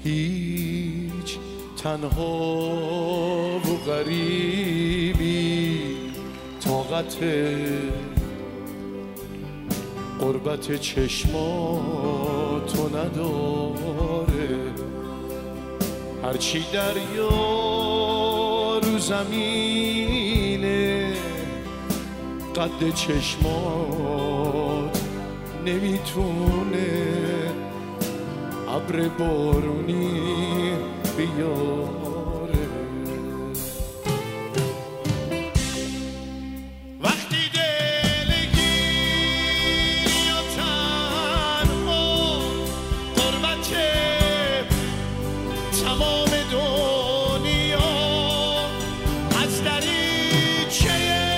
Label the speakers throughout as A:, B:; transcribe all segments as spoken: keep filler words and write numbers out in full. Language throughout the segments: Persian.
A: هیچ تنها و غریبی طاقت قربت چشماتو نداره، هرچی دریا رو زمینه قد چشمات نمیتونه ابر بارونی بیاره. وقتی دلگیری و تنها غربت تمام دنیا از دریچه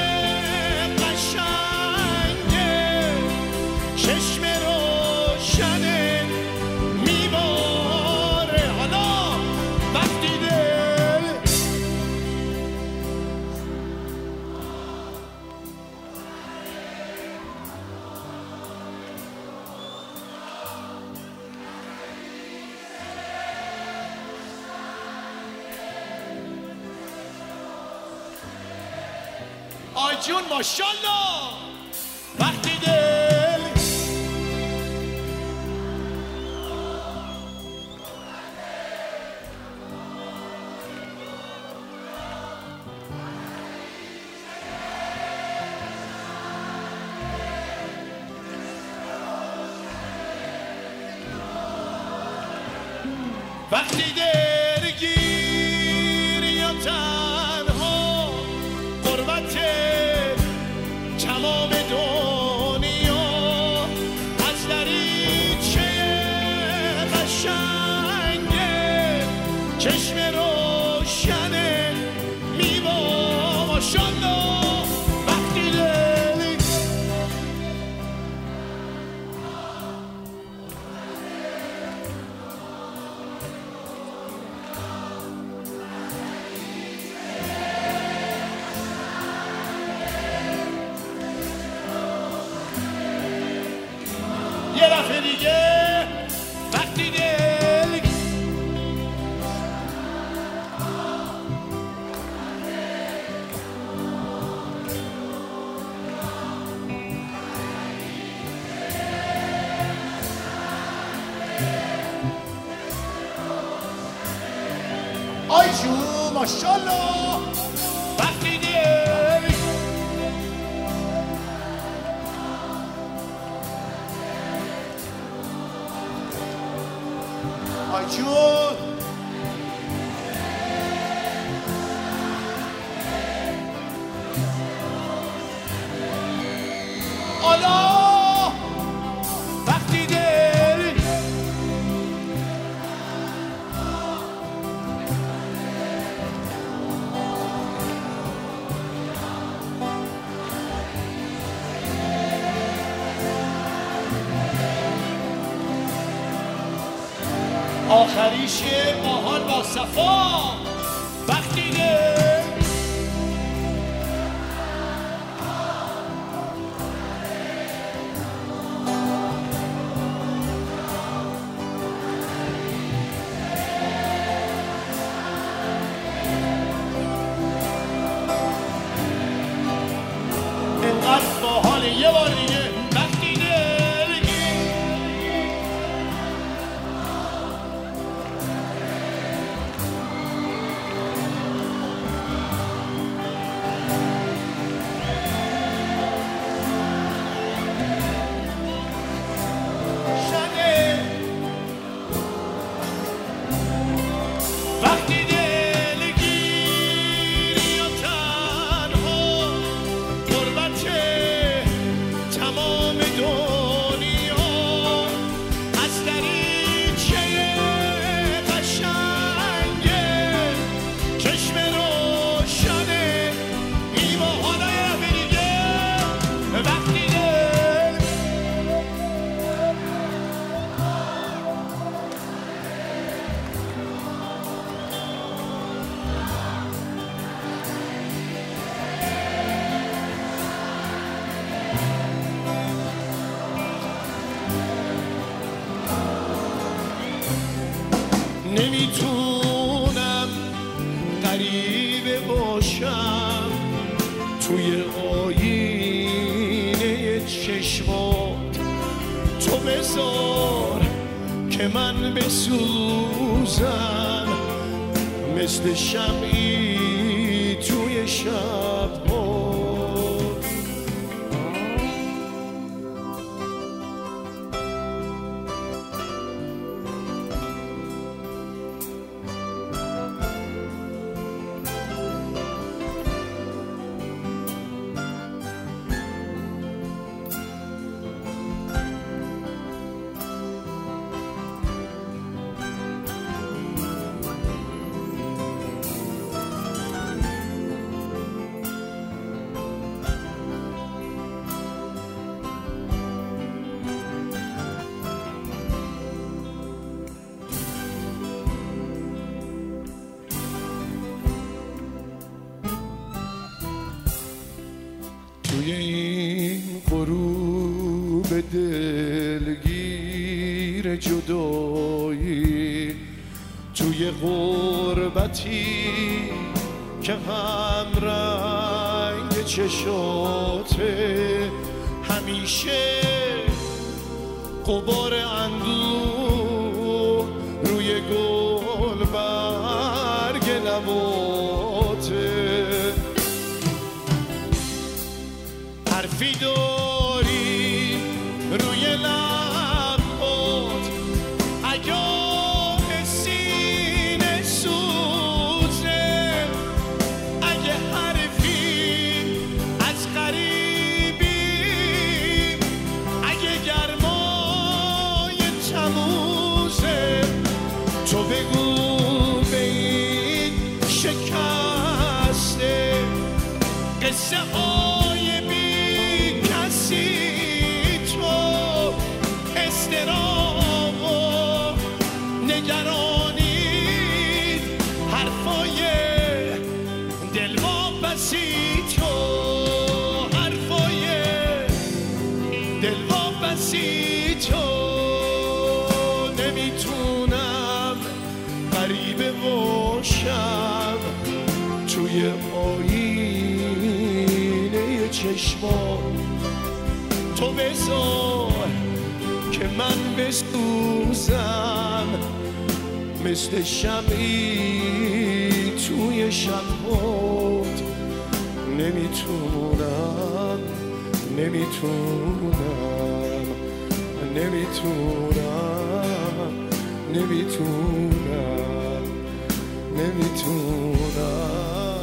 A: قشنگه چشم روشنه میباره. حالا وقتی دل آی جون ماشالله. وقتی دل وقتی درگیری و تنها غربت تمام دنیا از دریچه قشنگه چشم روشنه میوا ماشالله. وقتی دل یه دفعه دیگه وقتی دل آی جون ماشالله. وقتی دل آی جون آلا. وقتی دل آخریش ماهان با صفا. وقتی دل اینقدر با حال یه بار دیگه وقتی دل نمیتونم غریبه باشم توی آینه چشمات. تو بذار که من بسوزم مثل شمعی توی شب‌ها. توی این غروب دلگیر جدایی، توی غربتی که هم رنگ چشاته، همیشه غبار اندوه روی گل برگ لباته. حرفی داری روی لبات، اگه سینه سوزه، اگه حرفی از غریبی، اگه گرمای تموزه، تو بگو به این شکسته قصه های بی کسی تو، استراب و نگرانی، حرفای دلواپسی تو، حرفای دلواپسی تو. نمیتونم غریبه باشم توی آینه چشمان. تو بذار که من بسوزم مثل شمعی توی شبات. نمیتونم نمیتونم نمیتونم نمیتونم نمیتونم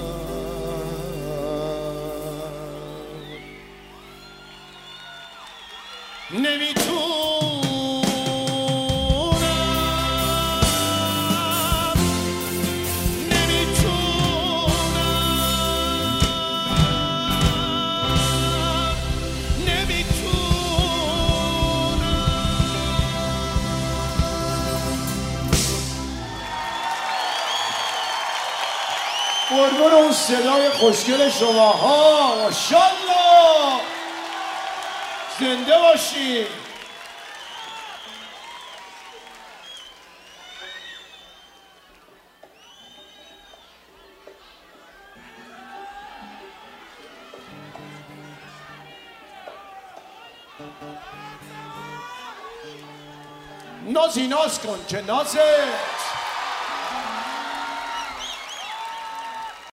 A: قربون اون صدای خوشگل شماها. ماشاءالله، زنده باشی. نازی ناز کن که نازت